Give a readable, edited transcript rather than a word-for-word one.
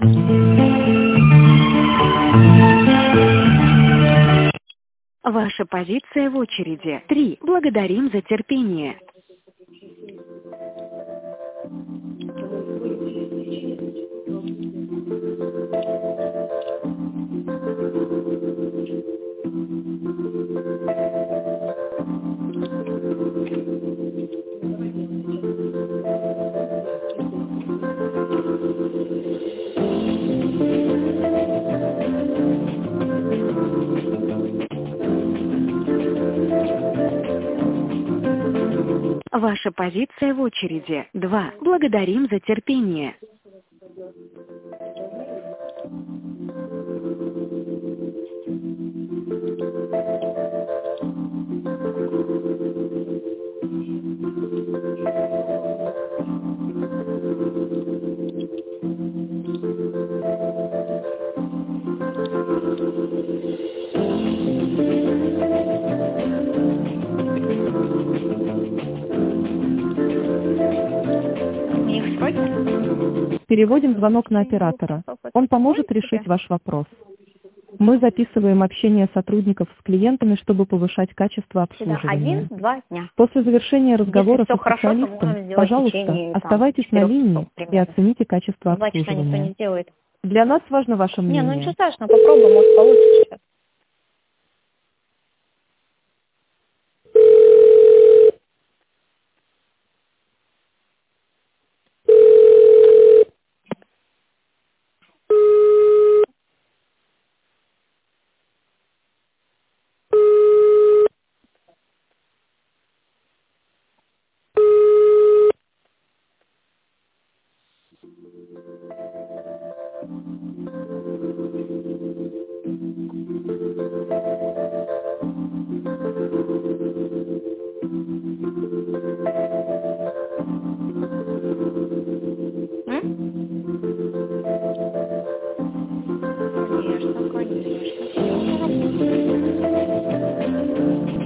Ваша позиция в очереди 3. Благодарим за терпение. Ваша позиция в очереди 2. Благодарим за терпение. Переводим звонок на оператора. Он поможет решить ваш вопрос. Мы записываем общение сотрудников с клиентами, чтобы повышать качество обслуживания. 1-2 дня. После завершения разговора Если со всё хорошо, то можно специалистом, сделать в пожалуйста, течение, оставайтесь на 4 линии часов и примерно. оцените качество 2 часа никто не обслуживания. сделает. Для нас важно ваше Не, ну мнение. ничего страшного, попробуем, может получится сейчас.